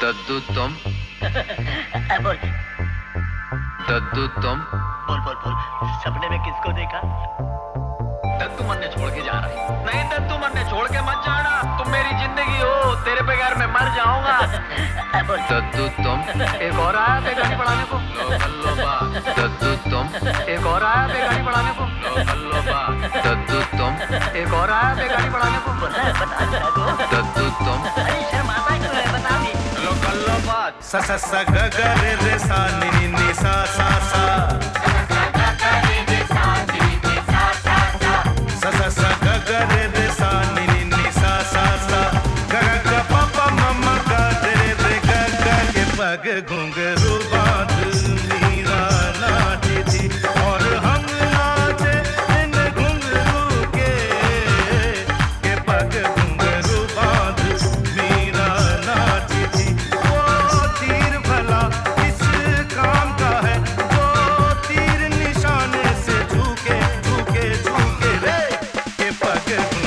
दद्दू तुम बोल दद्दू तुम बोल बोल बोल सपने में किसको देखा? दद्दू मरने छोड़ के जा रहा है। नहीं दद्दू मरने छोड़ के मत जाना, तुम मेरी जिंदगी हो, तेरे बगैर मैं मर जाऊंगा। बोल दद्दू तुम एक और आया बेगानी पढ़ाने को। दद्दू तुम एक और आया बेगानी पढ़ाने को। दद्दू तुम एक और आया बेगानी पढ़ाने को। दद्दू तुम शर्माता क्यों है बता दी। लो कल्लो बात सा सा सा ग ग रे रे सा नि नि नि सा सा सा सा सा सा ग ग रे रे सा नि नि नि सा सा सा ग ग ग प प म म ग रे रे ग ग के पग घुंघरू बांध मीरा नाची थी और हम नाचे इन घुंघरू के पग घुंघरू बांध मीरा नाची थी। वो तीर भला किस काम का है, वो तीर निशाने से झुके झुके झुके रे के पग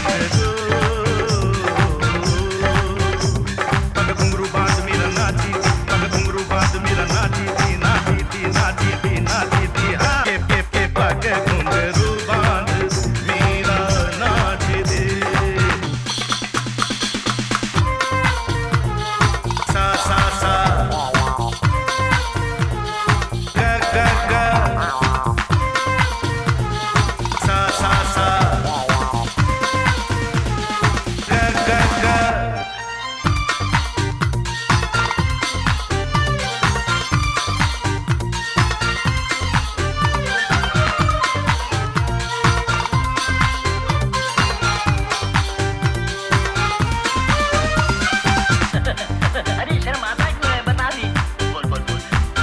घुंघरू बांध मीरा नाची थी, पग घुंघरू बांध मीरा नाची थी नाची थी नाची थी नाची थी हाँ के पग घुंघरू बांध मीरा नाची थी। सा सा सा ग ग ग सा सा सा ग ग ग अरे शर्माता क्यों है बता दी। बोल बोल बोल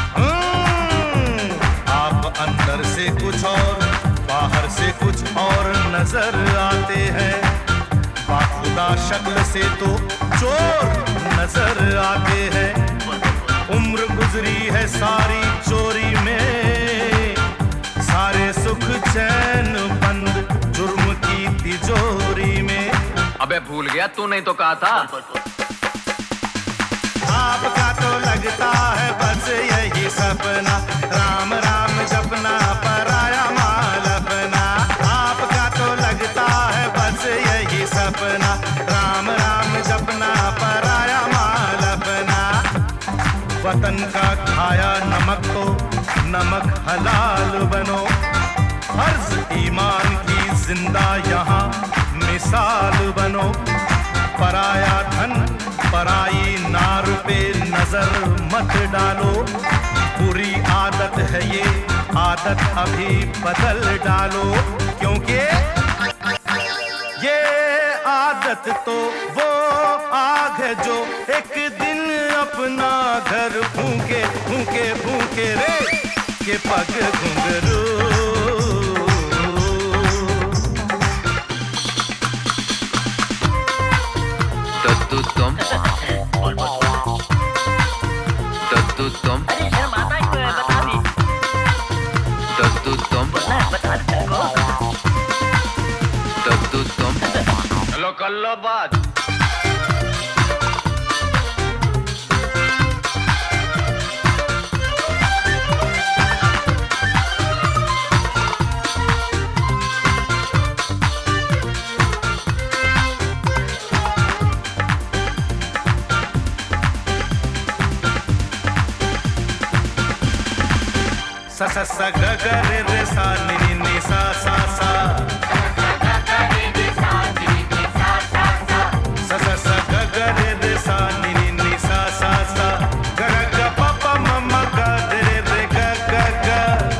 आप अंदर से कुछ और बाहर से कुछ और नजर आते हैं, बाखुदा शक्ल से तो चोर नजर आते हैं। उम्र गुजरी है सारी चोरी में, सारे सुख चैन बंद जुर्म की तिजोरी में। अबे भूल गया तू, नहीं तो कहा था। आपका तो लगता है बस यही सपना, राम राम जपना पराया माल अपना। आपका तो लगता है बस यही सपना, राम राम जपना पराया माल अपना। वतन का खाया नमक तो नमक हलाल बनो, फर्ज ईमान की जिंदा यहाँ मिसाल बनो। पराया धन पराई नार पे नजर मत डालो, बुरी आदत है ये आदत अभी बदल डालो, क्योंकि ये आदत तो वो आग है जो एक दिन अपना घर फूके फूके फूके रे के पग घुंघरू। दद्दू तुम बोल बोल दद्दू तुम अरे शर्माता क्यों है बता दी। दद्दू तुम बता दे को दद्दू तुम लो कल्लो बात सा सा सा ग ग रे रे सा नि नि नि सा सा सा सा सा सा ग ग रे रे सा नि नि नि सा सा सा ग ग ग प प म म ग रे रे ग ग ग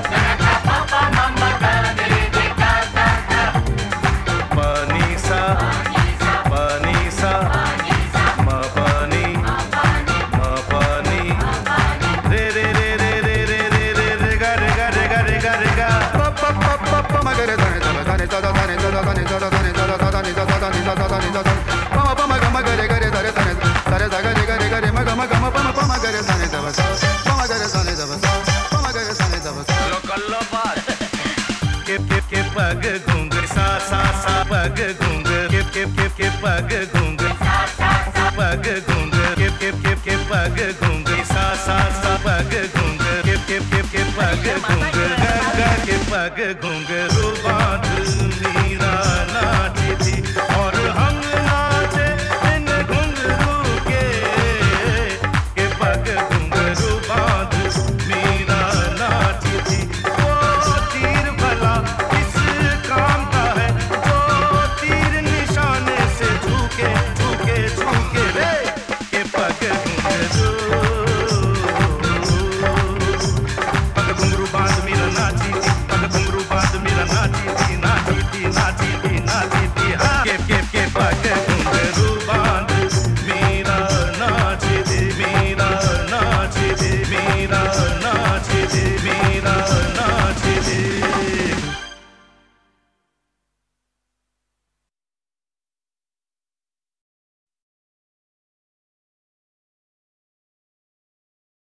प नि सा प नि सा म प नि म प नि रे रे रे रे रे रे रे रे रे ग रे ग रे ग रे ग रे ग प प प प प म ग रे ध रे ध रे ध ध ध रे ध ध ध रे ध ध ध रे ध ध ध ध रे ध ध ध रे ध ध ध रे ध ध प म प म ग म ग रे ग रे ध रे ध रे ध रे ध ग रे ग रे ग रे म ग म ग म प म प म ग रे ध रे ध ब सा प म ग रे ध रे ध ब सा प म ग रे ध रे ध ब सा लो कल्लो बात के पग घुंघरू सा सा सा पग घुंघरू के पग घुंघरू पग घुंघरू के पग पग घुंग सा सा सा पग घुंग के पग घुंग ग के पग घुंग रूबा